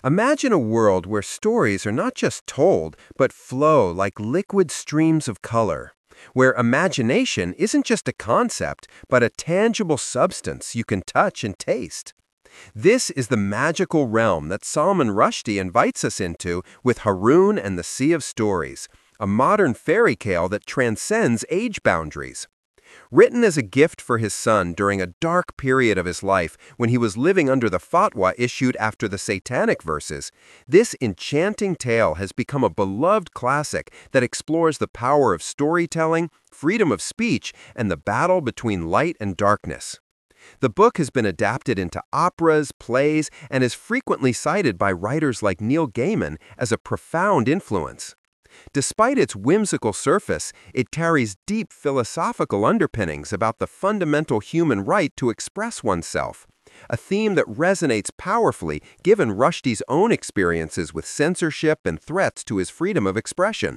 Imagine a world where stories are not just told, but flow like liquid streams of color, where imagination isn't just a concept, but a tangible substance you can touch and taste. This is the magical realm that Salman Rushdie invites us into with Haroun and the Sea of Stories, a modern fairy tale that transcends age boundaries. Written as a gift for his son during a dark period of his life when he was living under the fatwa issued after the Satanic Verses, this enchanting tale has become a beloved classic that explores the power of storytelling, freedom of speech, and the battle between light and darkness. The book has been adapted into operas, plays, and is frequently cited by writers like Neil Gaiman as a profound influence. Despite its whimsical surface, it carries deep philosophical underpinnings about the fundamental human right to express oneself, a theme that resonates powerfully given Rushdie's own experiences with censorship and threats to his freedom of expression.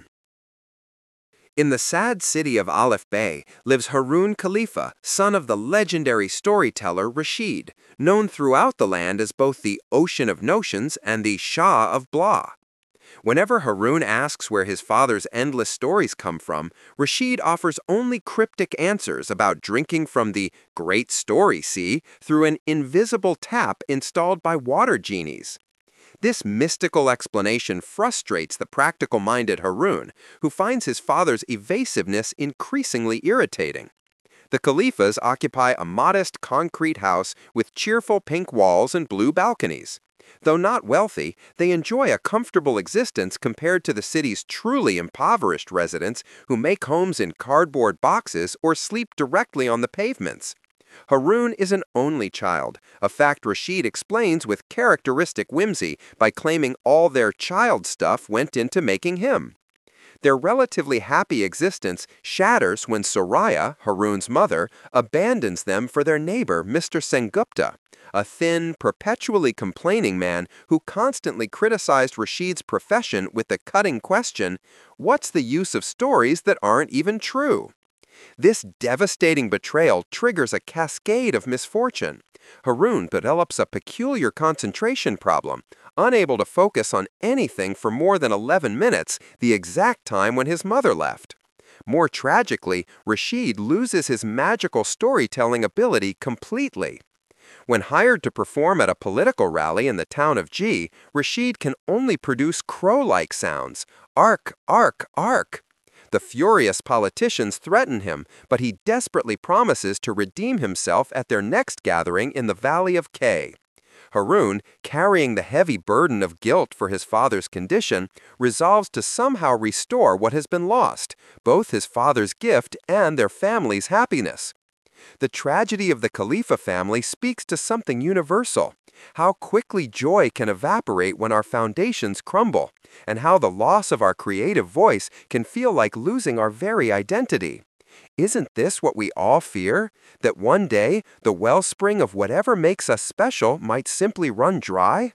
In the sad city of Aleph Bay lives Haroun Khalifa, son of the legendary storyteller Rashid, known throughout the land as both the Ocean of Notions and the Shah of Blah. Whenever Haroun asks where his father's endless stories come from, Rashid offers only cryptic answers about drinking from the Great Story Sea through an invisible tap installed by water genies. This mystical explanation frustrates the practical-minded Haroun, who finds his father's evasiveness increasingly irritating. The Khalifas occupy a modest concrete house with cheerful pink walls and blue balconies. Though not wealthy, they enjoy a comfortable existence compared to the city's truly impoverished residents who make homes in cardboard boxes or sleep directly on the pavements. Haroun is an only child, a fact Rashid explains with characteristic whimsy by claiming all their child stuff went into making him. Their relatively happy existence shatters when Soraya, Haroun's mother, abandons them for their neighbor, Mr. Sengupta, a thin, perpetually complaining man who constantly criticized Rashid's profession with the cutting question, "What's the use of stories that aren't even true?" This devastating betrayal triggers a cascade of misfortune. Haroun develops a peculiar concentration problem, unable to focus on anything for more than 11 minutes, the exact time when his mother left. More tragically, Rashid loses his magical storytelling ability completely. When hired to perform at a political rally in the town of G, Rashid can only produce crow-like sounds, ark, ark, ark. The furious politicians threaten him, but he desperately promises to redeem himself at their next gathering in the Valley of Kay. Haroun, carrying the heavy burden of guilt for his father's condition, resolves to somehow restore what has been lost, both his father's gift and their family's happiness. The tragedy of the Khalifa family speaks to something universal: how quickly joy can evaporate when our foundations crumble, and how the loss of our creative voice can feel like losing our very identity. Isn't this what we all fear? That one day, the wellspring of whatever makes us special might simply run dry?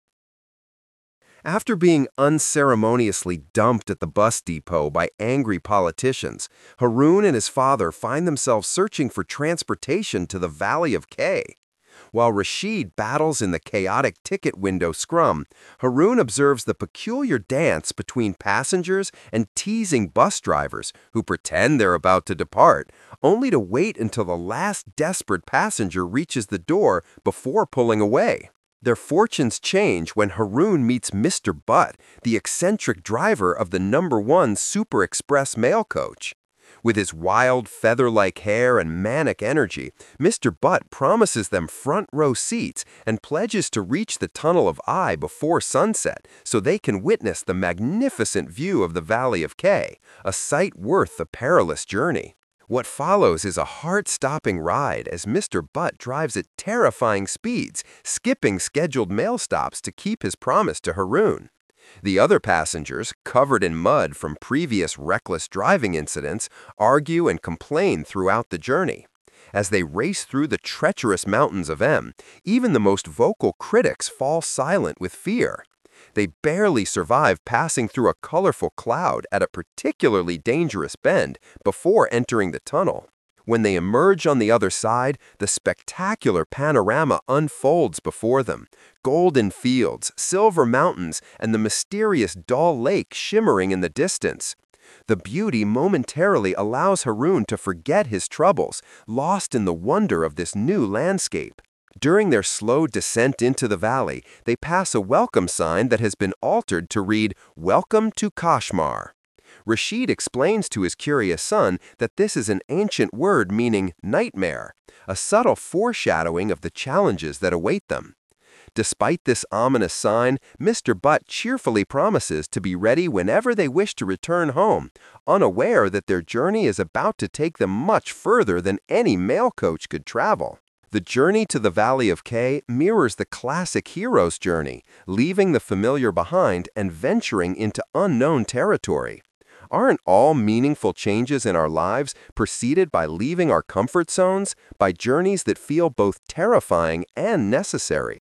After being unceremoniously dumped at the bus depot by angry politicians, Haroun and his father find themselves searching for transportation to the Valley of Kay. While Rashid battles in the chaotic ticket window scrum, Haroun observes the peculiar dance between passengers and teasing bus drivers who pretend they're about to depart, only to wait until the last desperate passenger reaches the door before pulling away. Their fortunes change when Haroun meets Mr. Butt, the eccentric driver of the #1 Super Express mail coach. With his wild, feather-like hair and manic energy, Mr. Butt promises them front-row seats and pledges to reach the Tunnel of Eye before sunset so they can witness the magnificent view of the Valley of Kay, a sight worth the perilous journey. What follows is a heart-stopping ride as Mr. Butt drives at terrifying speeds, skipping scheduled mail stops to keep his promise to Haroun. The other passengers, covered in mud from previous reckless driving incidents, argue and complain throughout the journey. As they race through the treacherous mountains of M, even the most vocal critics fall silent with fear. They barely survive passing through a colorful cloud at a particularly dangerous bend before entering the tunnel. When they emerge on the other side, the spectacular panorama unfolds before them. Golden fields, silver mountains, and the mysterious Dal Lake shimmering in the distance. The beauty momentarily allows Haroun to forget his troubles, lost in the wonder of this new landscape. During their slow descent into the valley, they pass a welcome sign that has been altered to read, "Welcome to Kashmar." Rashid explains to his curious son that this is an ancient word meaning nightmare, a subtle foreshadowing of the challenges that await them. Despite this ominous sign, Mr. Butt cheerfully promises to be ready whenever they wish to return home, unaware that their journey is about to take them much further than any mail coach could travel. The journey to the Valley of Kay mirrors the classic hero's journey, leaving the familiar behind and venturing into unknown territory. Aren't all meaningful changes in our lives preceded by leaving our comfort zones, by journeys that feel both terrifying and necessary?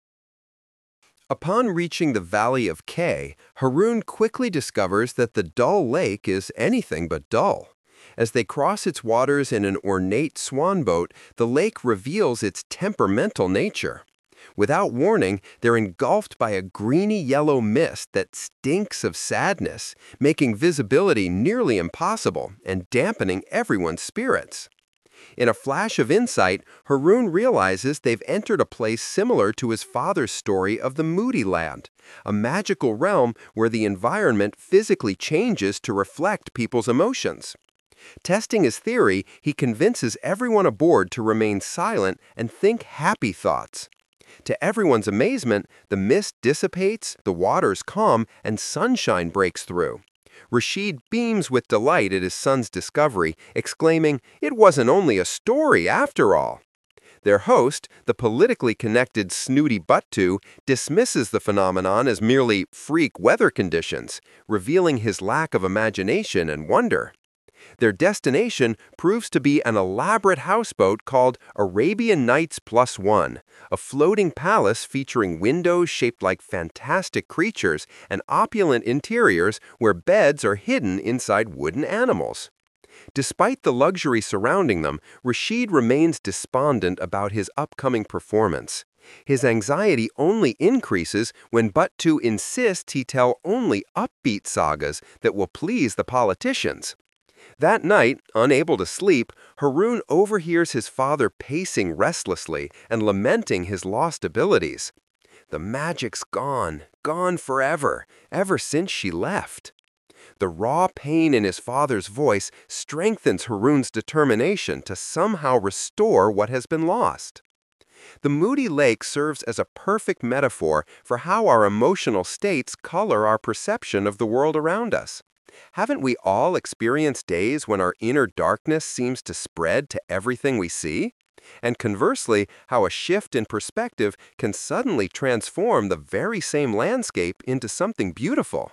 Upon reaching the Valley of Kay, Haroun quickly discovers that the Dal Lake is anything but dull. As they cross its waters in an ornate swan boat, the lake reveals its temperamental nature. Without warning, they're engulfed by a greeny-yellow mist that stinks of sadness, making visibility nearly impossible and dampening everyone's spirits. In a flash of insight, Haroun realizes they've entered a place similar to his father's story of the Moody Land, a magical realm where the environment physically changes to reflect people's emotions. Testing his theory, he convinces everyone aboard to remain silent and think happy thoughts. To everyone's amazement, the mist dissipates, the waters calm, and sunshine breaks through. Rashid beams with delight at his son's discovery, exclaiming, "It wasn't only a story after all." Their host, the politically connected Snooty Buttu, dismisses the phenomenon as merely freak weather conditions, revealing his lack of imagination and wonder. Their destination proves to be an elaborate houseboat called Arabian Nights Plus One, a floating palace featuring windows shaped like fantastic creatures and opulent interiors where beds are hidden inside wooden animals. Despite the luxury surrounding them, Rashid remains despondent about his upcoming performance. His anxiety only increases when Buttu insists he tell only upbeat sagas that will please the politicians. That night, unable to sleep, Haroun overhears his father pacing restlessly and lamenting his lost abilities. The magic's gone, gone forever, ever since she left. The raw pain in his father's voice strengthens Haroun's determination to somehow restore what has been lost. The Moody Lake serves as a perfect metaphor for how our emotional states color our perception of the world around us. Haven't we all experienced days when our inner darkness seems to spread to everything we see? And conversely, how a shift in perspective can suddenly transform the very same landscape into something beautiful.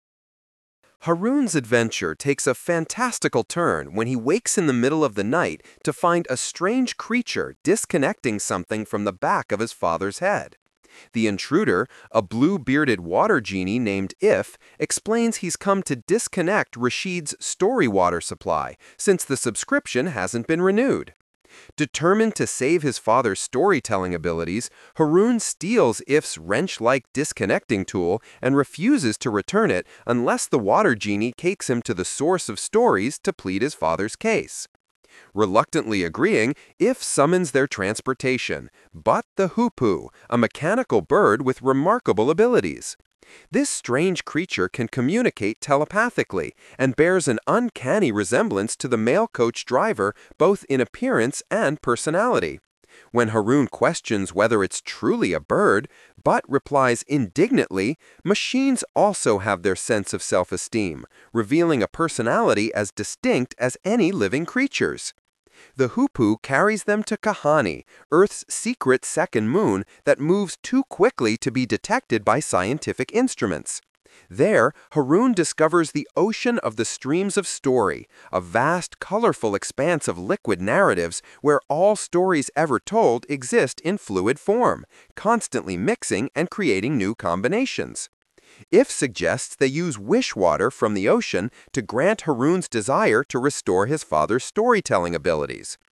Haroun's adventure takes a fantastical turn when he wakes in the middle of the night to find a strange creature disconnecting something from the back of his father's head. The intruder, a blue-bearded water genie named If, explains he's come to disconnect Rashid's story water supply since the subscription hasn't been renewed. Determined to save his father's storytelling abilities, Haroun steals If's wrench-like disconnecting tool and refuses to return it unless the water genie takes him to the source of stories to plead his father's case. Reluctantly agreeing, If summons their transportation, Butt the Hoopoe, a mechanical bird with remarkable abilities. This strange creature can communicate telepathically and bears an uncanny resemblance to the mail coach driver both in appearance and personality. When Haroun questions whether it's truly a bird, Butt replies indignantly, "Machines also have their sense of self-esteem, revealing a personality as distinct as any living creature's." The Hoopoe carries them to Kahani, Earth's secret second moon that moves too quickly to be detected by scientific instruments. There, Haroun discovers the ocean of the streams of story, a vast, colorful expanse of liquid narratives where all stories ever told exist in fluid form, constantly mixing and creating new combinations. If suggests they use wish water from the ocean to grant Haroun's desire to restore his father's storytelling abilities.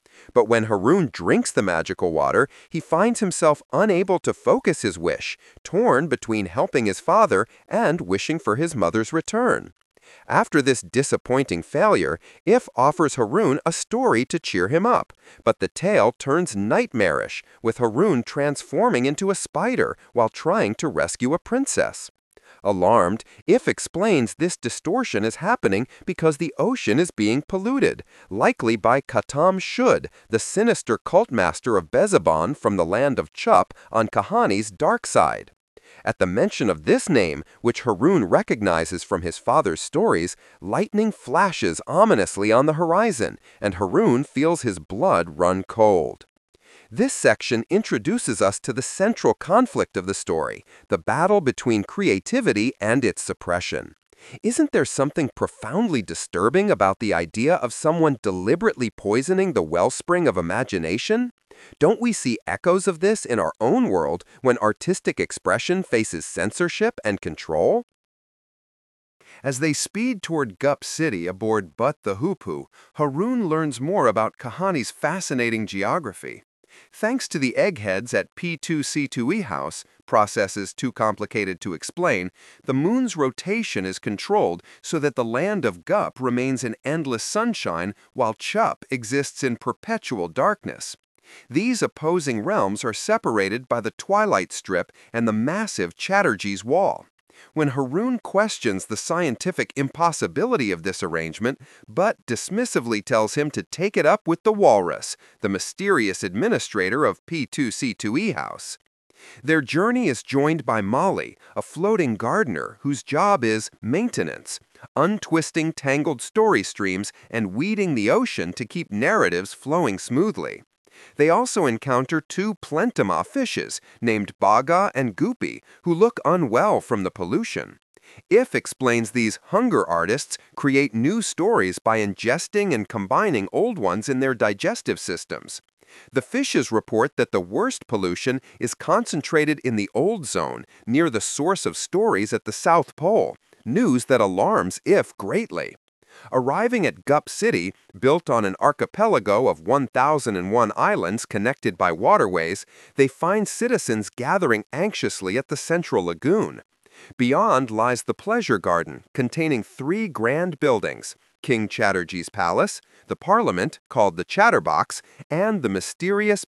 But when Harun drinks the magical water, he finds himself unable to focus his wish, torn between helping his father and wishing for his mother's return. After this disappointing failure, If offers Harun a story to cheer him up, but the tale turns nightmarish, with Harun transforming into a spider while trying to rescue a princess. Alarmed, If explains this distortion is happening because the ocean is being polluted, likely by Katam Shud, the sinister cult master of Bezaban from the land of Chup on Kahani's dark side. At the mention of this name, which Harun recognizes from his father's stories, lightning flashes ominously on the horizon, and Harun feels his blood run cold. This section introduces us to the central conflict of the story, the battle between creativity and its suppression. Isn't there something profoundly disturbing about the idea of someone deliberately poisoning the wellspring of imagination? Don't we see echoes of this in our own world when artistic expression faces censorship and control? As they speed toward Gup City aboard But the Hoopoe, Harun learns more about Kahani's fascinating geography. Thanks to the eggheads at P2C2E House, processes too complicated to explain, the moon's rotation is controlled so that the land of Gup remains in endless sunshine while Chup exists in perpetual darkness. These opposing realms are separated by the Twilight Strip and the massive Chatterjee's Wall. When Harun questions the scientific impossibility of this arrangement, Butt dismissively tells him to take it up with the Walrus, the mysterious administrator of P2C2E House. Their journey is joined by Molly, a floating gardener whose job is maintenance, untwisting tangled story streams and weeding the ocean to keep narratives flowing smoothly. They also encounter two Plentama fishes named Baga and Goopy, who look unwell from the pollution. If explains these hunger artists create new stories by ingesting and combining old ones in their digestive systems. The fishes report that the worst pollution is concentrated in the old zone, near the source of stories at the South Pole, news that alarms If greatly. Arriving at Gup City, built on an archipelago of 1,001 islands connected by waterways, they find citizens gathering anxiously at the central lagoon. Beyond lies the pleasure garden, containing 3 grand buildings: King Chatterjee's Palace, the Parliament, called the Chatterbox, and the mysterious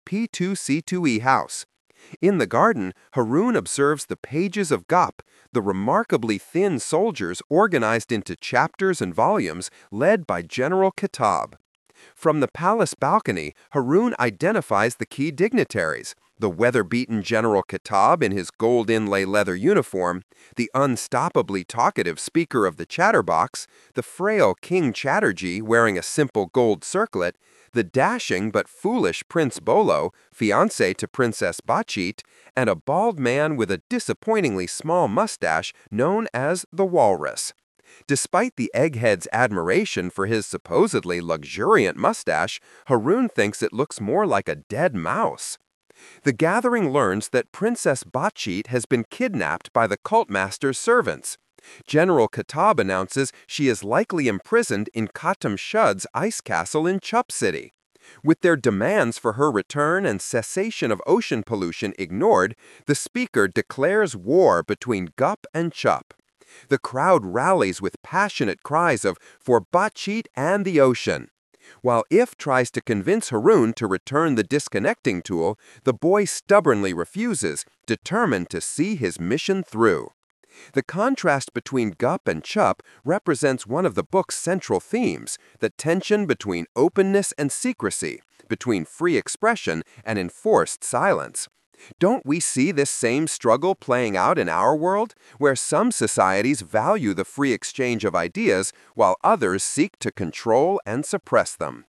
P2C2E House. In the garden, Harun observes the pages of Gup, the remarkably thin soldiers organized into chapters and volumes led by General Kitab. From the palace balcony, Harun identifies the key dignitaries: the weather-beaten General Kitab in his gold inlay leather uniform, the unstoppably talkative Speaker of the Chatterbox, the frail King Chatterjee wearing a simple gold circlet, the dashing but foolish Prince Bolo, fiancé to Princess Bachit, and a bald man with a disappointingly small mustache known as the Walrus. Despite the egghead's admiration for his supposedly luxuriant mustache, Harun thinks it looks more like a dead mouse. The gathering learns that Princess Bachit has been kidnapped by the cult master's servants. General Kitab announces she is likely imprisoned in Katam Shud's ice castle in Chup City. With their demands for her return and cessation of ocean pollution ignored, the speaker declares war between Gup and Chup. The crowd rallies with passionate cries of "For Bachit and the ocean." While If tries to convince Harun to return the disconnecting tool, the boy stubbornly refuses, determined to see his mission through. The contrast between Gup and Chup represents one of the book's central themes, the tension between openness and secrecy, between free expression and enforced silence. Don't we see this same struggle playing out in our world, where some societies value the free exchange of ideas while others seek to control and suppress them?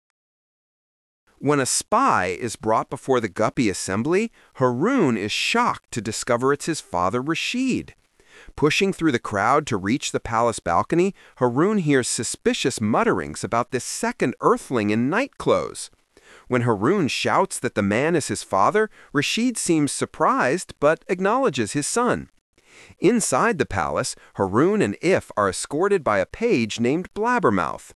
When a spy is brought before the Guppy assembly, Harun is shocked to discover it's his father Rashid. Pushing through the crowd to reach the palace balcony, Harun hears suspicious mutterings about this second earthling in night clothes. When Harun shouts that the man is his father, Rashid seems surprised but acknowledges his son. Inside the palace, Harun and If are escorted by a page named Blabbermouth.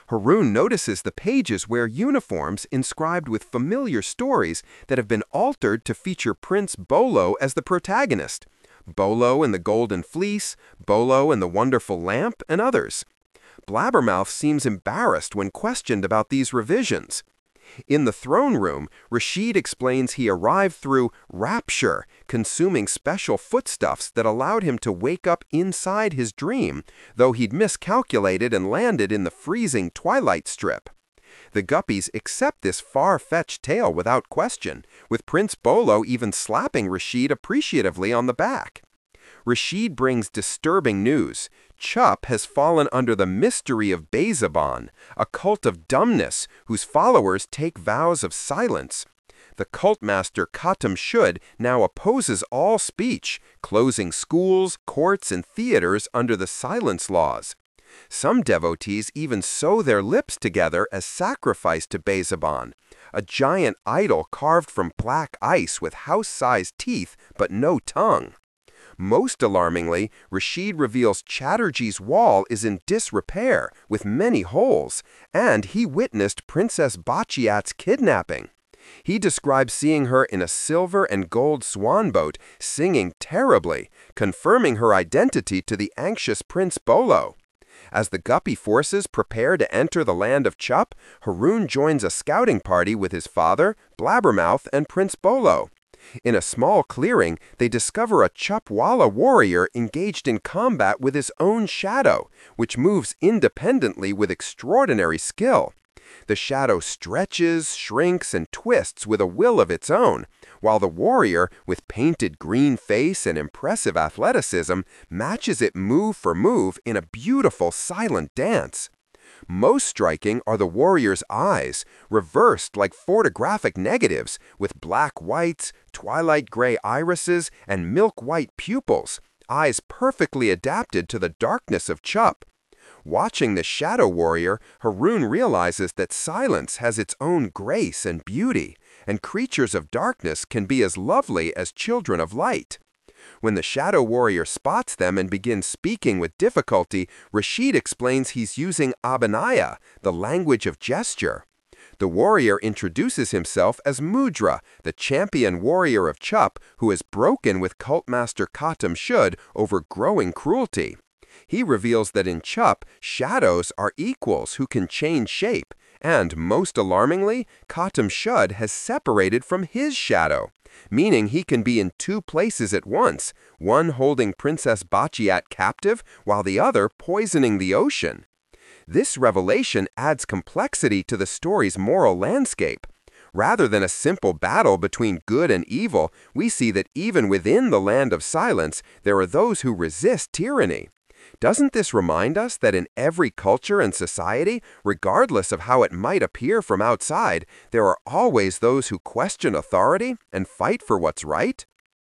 Haroon notices the pages wear uniforms inscribed with familiar stories that have been altered to feature Prince Bolo as the protagonist. Bolo and the Golden Fleece, Bolo and the Wonderful Lamp, and others. Blabbermouth seems embarrassed when questioned about these revisions. In the throne room, Rashid explains he arrived through rapture, consuming special foodstuffs that allowed him to wake up inside his dream, though he'd miscalculated and landed in the freezing twilight strip. The Guppies accept this far-fetched tale without question, with Prince Bolo even slapping Rashid appreciatively on the back. Rashid brings disturbing news. Chup has fallen under the mystery of Bezaban, a cult of dumbness whose followers take vows of silence. The cult master Khatam Shud now opposes all speech, closing schools, courts, and theaters under the silence laws. Some devotees even sew their lips together as sacrifice to Bezaban, a giant idol carved from black ice with house-sized teeth but no tongue. Most alarmingly, Rashid reveals Chatterjee's wall is in disrepair, with many holes, and he witnessed Princess Bachiat's kidnapping. He describes seeing her in a silver and gold swan boat, singing terribly, confirming her identity to the anxious Prince Bolo. As the Guppy forces prepare to enter the land of Chup, Haroon joins a scouting party with his father, Blabbermouth, and Prince Bolo. In a small clearing, they discover a Chupwalla warrior engaged in combat with his own shadow, which moves independently with extraordinary skill. The shadow stretches, shrinks, and twists with a will of its own, while the warrior, with painted green face and impressive athleticism, matches it move for move in a beautiful silent dance. Most striking are the warrior's eyes, reversed like photographic negatives, with black whites, twilight gray irises, and milk-white pupils, eyes perfectly adapted to the darkness of Chup. Watching the shadow warrior, Haroon realizes that silence has its own grace and beauty, and creatures of darkness can be as lovely as children of light. When the shadow warrior spots them and begins speaking with difficulty, Rashid explains he's using Abanaya, the language of gesture. The warrior introduces himself as Mudra, the champion warrior of Chup, who has broken with cult master Khatam Shud over growing cruelty. He reveals that in Chup, shadows are equals who can change shape, and, most alarmingly, Khatam Shud has separated from his shadow, meaning he can be in two places at once, one holding Princess Bachiat captive while the other poisoning the ocean. This revelation adds complexity to the story's moral landscape. Rather than a simple battle between good and evil, we see that even within the land of silence, there are those who resist tyranny. Doesn't this remind us that in every culture and society, regardless of how it might appear from outside, there are always those who question authority and fight for what's right?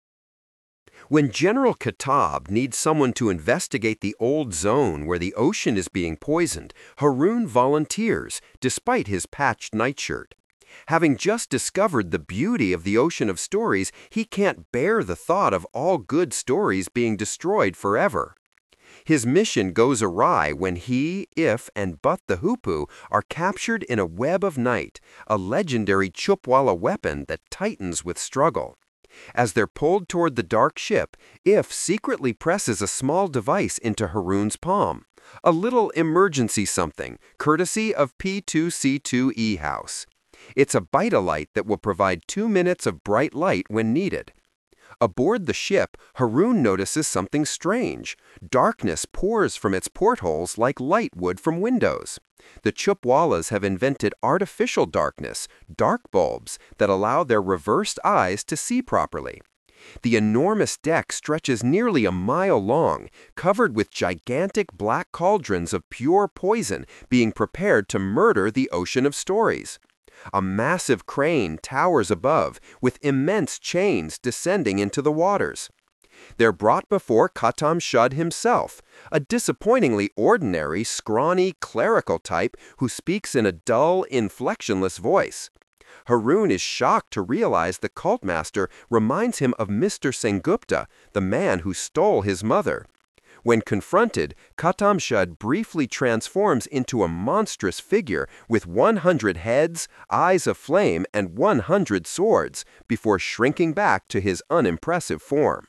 When General Kitab needs someone to investigate the old zone where the ocean is being poisoned, Haroon volunteers, despite his patched nightshirt. Having just discovered the beauty of the ocean of stories, he can't bear the thought of all good stories being destroyed forever. His mission goes awry when he, If, and Butt the Hoopoe are captured in a web of night, a legendary Chupwalla weapon that tightens with struggle. As they're pulled toward the dark ship, If secretly presses a small device into Haroon's palm, a little emergency something, courtesy of P2C2E House. It's a Vitalite that will provide 2 minutes of bright light when needed. Aboard the ship, Haroon notices something strange. Darkness pours from its portholes like light would from windows. The Chupwallas have invented artificial darkness, dark bulbs, that allow their reversed eyes to see properly. The enormous deck stretches nearly a mile long, covered with gigantic black cauldrons of pure poison being prepared to murder the ocean of stories. A massive crane towers above, with immense chains descending into the waters. They're brought before Khatam Shud himself, a disappointingly ordinary, scrawny, clerical type who speaks in a dull, inflectionless voice. Haroon is shocked to realize the cult master reminds him of Mr. Sengupta, the man who stole his mother. When confronted, Katamshad briefly transforms into a monstrous figure with 100 heads, eyes of flame, and 100 swords, before shrinking back to his unimpressive form.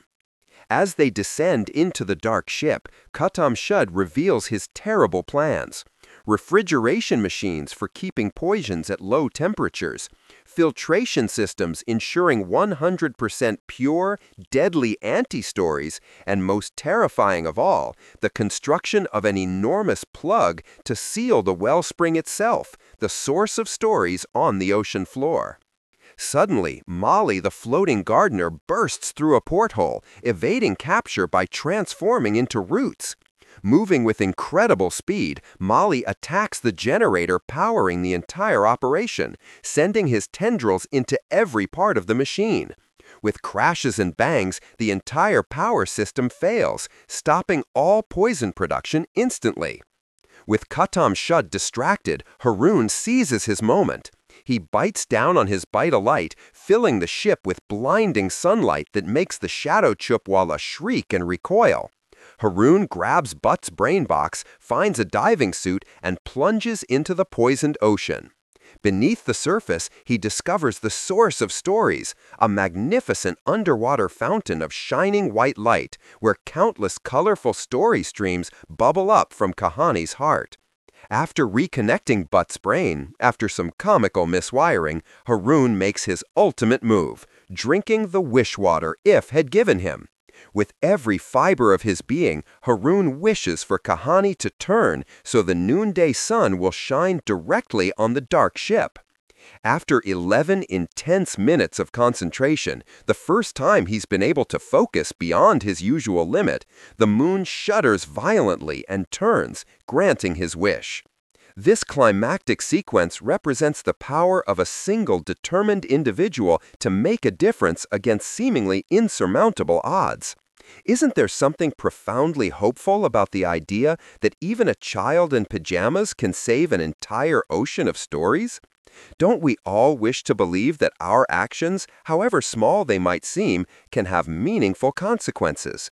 As they descend into the dark ship, Katamshad reveals his terrible plans. Refrigeration machines for keeping poisons at low temperatures, filtration systems ensuring 100% pure, deadly anti-stories, and most terrifying of all, the construction of an enormous plug to seal the wellspring itself, the source of stories on the ocean floor. Suddenly, Molly the floating gardener bursts through a porthole, evading capture by transforming into roots. Moving with incredible speed, Molly attacks the generator powering the entire operation, sending his tendrils into every part of the machine. With crashes and bangs, the entire power system fails, stopping all poison production instantly. With Katamshad distracted, Haroun seizes his moment. He bites down on his bite-a-light, filling the ship with blinding sunlight that makes the Shadow Chupwala shriek and recoil. Haroun grabs Butt's brain box, finds a diving suit, and plunges into the poisoned ocean. Beneath the surface, he discovers the source of stories, a magnificent underwater fountain of shining white light, where countless colorful story streams bubble up from Kahani's heart. After reconnecting Butt's brain, after some comical miswiring, Haroun makes his ultimate move, drinking the wish water If had given him. With every fiber of his being, Haroun wishes for Kahani to turn so the noonday sun will shine directly on the dark ship. After 11 intense minutes of concentration, the first time he's been able to focus beyond his usual limit, the moon shudders violently and turns, granting his wish. This climactic sequence represents the power of a single determined individual to make a difference against seemingly insurmountable odds. Isn't there something profoundly hopeful about the idea that even a child in pajamas can save an entire ocean of stories? Don't we all wish to believe that our actions, however small they might seem, can have meaningful consequences?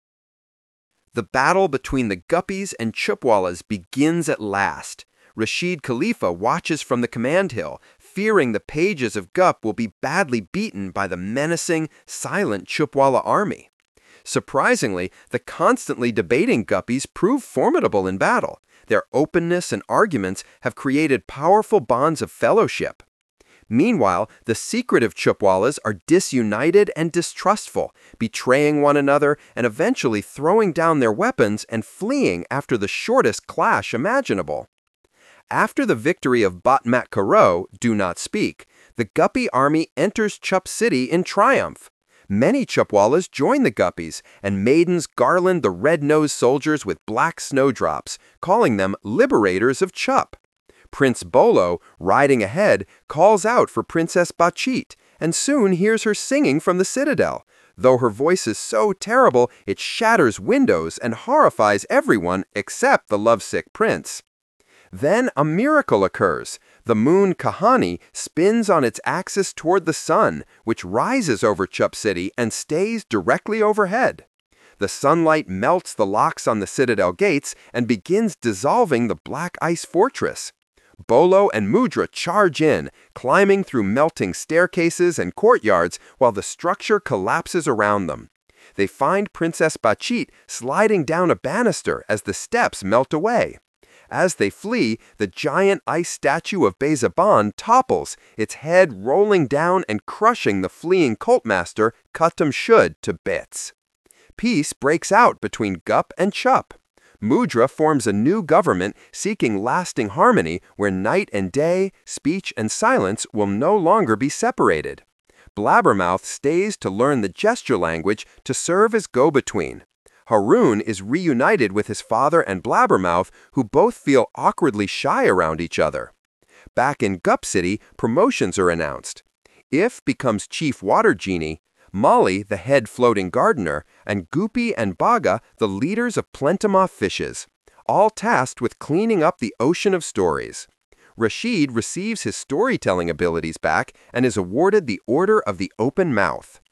The battle between the Guppies and Chupwalas begins at last. Rashid Khalifa watches from the command hill, fearing the pages of Gup will be badly beaten by the menacing, silent Chupwala army. Surprisingly, the constantly debating Guppies prove formidable in battle. Their openness and arguments have created powerful bonds of fellowship. Meanwhile, the secretive Chupwalas are disunited and distrustful, betraying one another and eventually throwing down their weapons and fleeing after the shortest clash imaginable. After the victory of Batmat Karo, Do Not Speak, the Guppy army enters Chup City in triumph. Many Chupwalas join the Guppies, and maidens garland the red-nosed soldiers with black snowdrops, calling them liberators of Chup. Prince Bolo, riding ahead, calls out for Princess Bachit, and soon hears her singing from the citadel, though her voice is so terrible it shatters windows and horrifies everyone except the lovesick prince. Then a miracle occurs. The moon Kahani spins on its axis toward the sun, which rises over Chup City and stays directly overhead. The sunlight melts the locks on the citadel gates and begins dissolving the black ice fortress. Bolo and Mudra charge in, climbing through melting staircases and courtyards while the structure collapses around them. They find Princess Bachit sliding down a banister as the steps melt away. As they flee, the giant ice statue of Bezaban topples, its head rolling down and crushing the fleeing cultmaster Katamshad to bits. Peace breaks out between Gup and Chup. Mudra forms a new government seeking lasting harmony where night and day, speech and silence will no longer be separated. Blabbermouth stays to learn the gesture language to serve as go-between. Haroun is reunited with his father and Blabbermouth, who both feel awkwardly shy around each other. Back in Gup City, promotions are announced. If becomes Chief Water Genie, Molly, the head floating gardener, and Goopy and Baga, the leaders of Plentimoth fishes, all tasked with cleaning up the ocean of stories. Rashid receives his storytelling abilities back and is awarded the Order of the Open Mouth.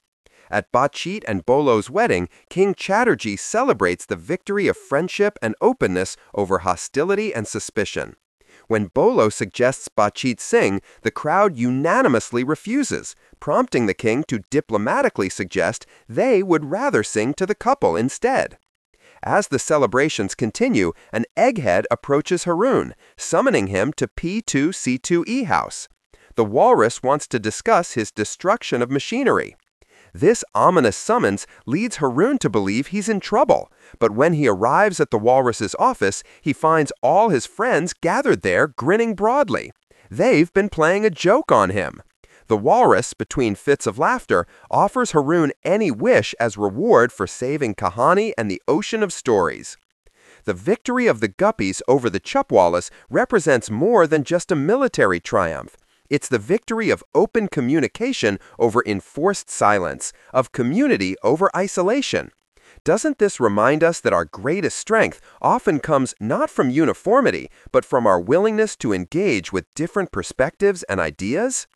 At Bachit and Bolo's wedding, King Chatterjee celebrates the victory of friendship and openness over hostility and suspicion. When Bolo suggests Bachit sing, the crowd unanimously refuses, prompting the king to diplomatically suggest they would rather sing to the couple instead. As the celebrations continue, an egghead approaches Haroun, summoning him to P2C2E House. The walrus wants to discuss his destruction of machinery. This ominous summons leads Haroun to believe he's in trouble, but when he arrives at the walrus's office, he finds all his friends gathered there grinning broadly. They've been playing a joke on him. The walrus, between fits of laughter, offers Haroun any wish as reward for saving Kahani and the ocean of stories. The victory of the Guppies over the Chupwalas represents more than just a military triumph. It's the victory of open communication over enforced silence, of community over isolation. Doesn't this remind us that our greatest strength often comes not from uniformity, but from our willingness to engage with different perspectives and ideas?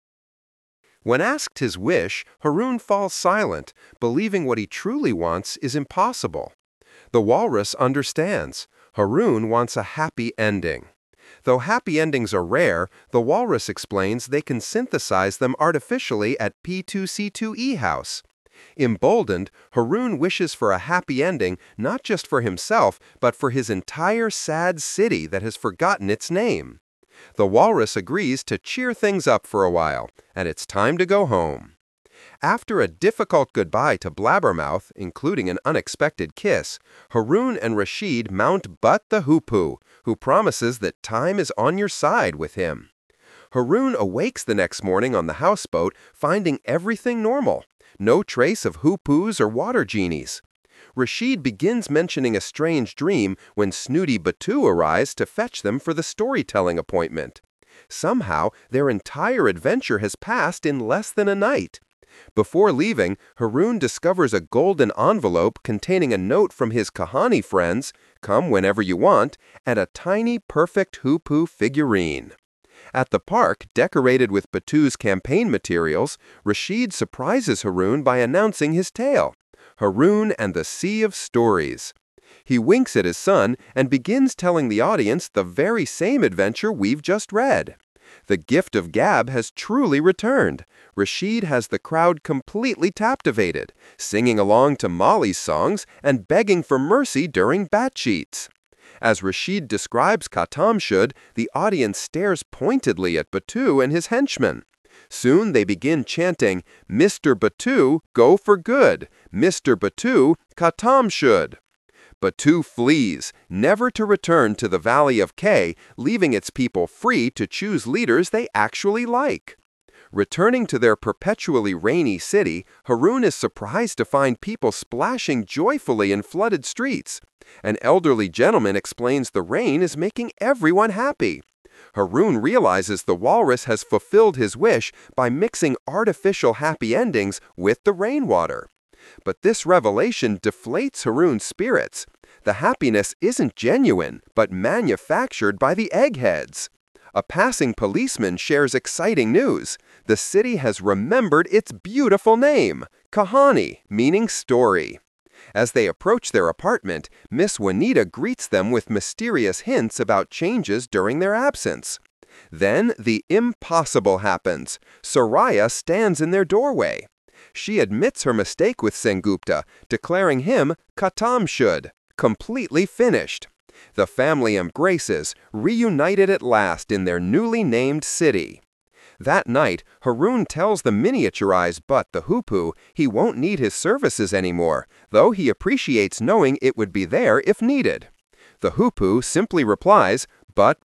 When asked his wish, Haroun falls silent, believing what he truly wants is impossible. The walrus understands. Haroun wants a happy ending. Though happy endings are rare, the walrus explains they can synthesize them artificially at P2C2E House. Emboldened, Haroun wishes for a happy ending not just for himself, but for his entire sad city that has forgotten its name. The walrus agrees to cheer things up for a while, and it's time to go home. After a difficult goodbye to Blabbermouth, including an unexpected kiss, Haroun and Rashid mount Butt the Hoopoe, who promises that time is on your side with him. Haroun awakes the next morning on the houseboat, finding everything normal. No trace of hoopoes or water genies. Rashid begins mentioning a strange dream when Snooty Batu arrives to fetch them for the storytelling appointment. Somehow, their entire adventure has passed in less than a night. Before leaving, Haroun discovers a golden envelope containing a note from his Kahani friends, "Come whenever you want," and a tiny perfect hoopoe figurine. At the park, decorated with Batu's campaign materials, Rashid surprises Haroun by announcing his tale, Haroun and the Sea of Stories. He winks at his son and begins telling the audience the very same adventure we've just read. The gift of gab has truly returned. Rashid has the crowd completely captivated, singing along to Molly's songs and begging for mercy during bat cheats. As Rashid describes Katamshud, the audience stares pointedly at Batu and his henchmen. Soon they begin chanting, "Mr. Batu, go for good! Mr. Batu, Katamshud!" Batu flees, never to return to the Valley of Kay, leaving its people free to choose leaders they actually like. Returning to their perpetually rainy city, Haroun is surprised to find people splashing joyfully in flooded streets. An elderly gentleman explains the rain is making everyone happy. Haroun realizes the walrus has fulfilled his wish by mixing artificial happy endings with the rainwater. But this revelation deflates Haroun's spirits. The happiness isn't genuine, but manufactured by the eggheads. A passing policeman shares exciting news. The city has remembered its beautiful name, Kahani, meaning story. As they approach their apartment, Miss Juanita greets them with mysterious hints about changes during their absence. Then the impossible happens. Soraya stands in their doorway. She admits her mistake with Sengupta, declaring him Katamshud, completely finished. The family embraces, reunited at last in their newly named city. That night, Haroun tells the miniaturized Butt the Hoopoe he won't need his services anymore, though he appreciates knowing it would be there if needed. The Hoopoe simply replies, "But,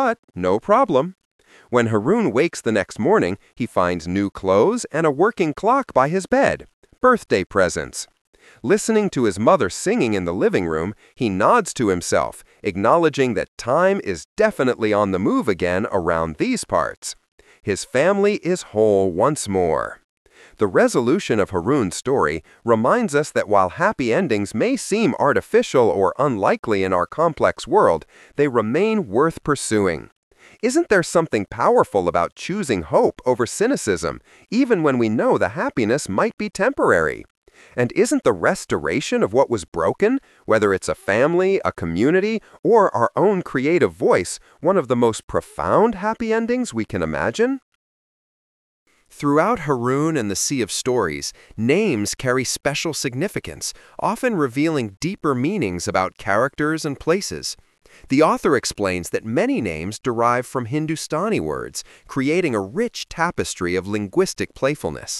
no problem." When Haroun wakes the next morning, he finds new clothes and a working clock by his bed. Birthday presents. Listening to his mother singing in the living room, he nods to himself, acknowledging that time is definitely on the move again around these parts. His family is whole once more. The resolution of Haroun's story reminds us that while happy endings may seem artificial or unlikely in our complex world, they remain worth pursuing. Isn't there something powerful about choosing hope over cynicism, even when we know the happiness might be temporary? And isn't the restoration of what was broken, whether it's a family, a community, or our own creative voice, one of the most profound happy endings we can imagine? Throughout Haroun and the Sea of Stories, names carry special significance, often revealing deeper meanings about characters and places. The author explains that many names derive from Hindustani words, creating a rich tapestry of linguistic playfulness.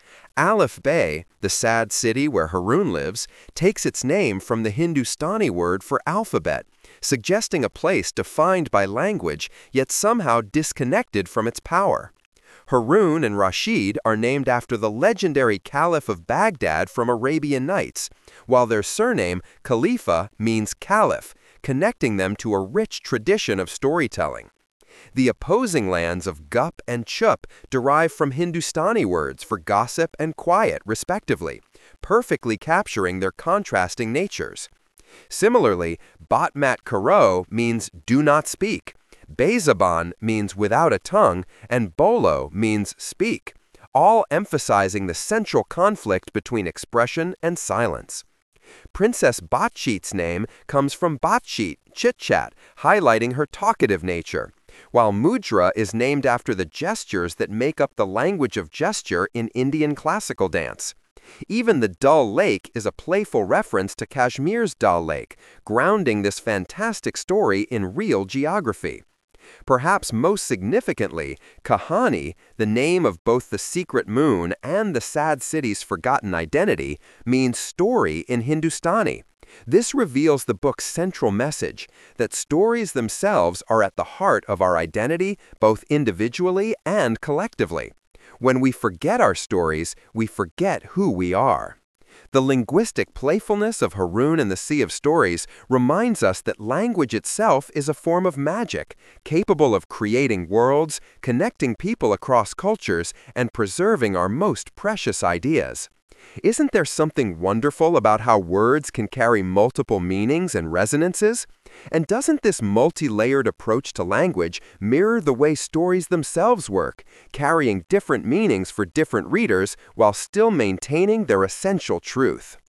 Alif Bay, the sad city where Haroun lives, takes its name from the Hindustani word for alphabet, suggesting a place defined by language yet somehow disconnected from its power. Haroun and Rashid are named after the legendary Caliph of Baghdad from Arabian Nights, while their surname, Khalifa, means caliph, connecting them to a rich tradition of storytelling. The opposing lands of Gup and Chup derive from Hindustani words for gossip and quiet, respectively, perfectly capturing their contrasting natures. Similarly, Batmat Karo means do not speak, Bezaban means without a tongue, and Bolo means speak, all emphasizing the central conflict between expression and silence. Princess Batshit's name comes from Batshit, chit-chat, highlighting her talkative nature, while Mudra is named after the gestures that make up the language of gesture in Indian classical dance. Even the Dal Lake is a playful reference to Kashmir's Dal Lake, grounding this fantastic story in real geography. Perhaps most significantly, Kahani, the name of both the secret moon and the sad city's forgotten identity, means story in Hindustani. This reveals the book's central message, that stories themselves are at the heart of our identity, both individually and collectively. When we forget our stories, we forget who we are. The linguistic playfulness of Haroun and the Sea of Stories reminds us that language itself is a form of magic, capable of creating worlds, connecting people across cultures, and preserving our most precious ideas. Isn't there something wonderful about how words can carry multiple meanings and resonances? And doesn't this multi-layered approach to language mirror the way stories themselves work, carrying different meanings for different readers while still maintaining their essential truth?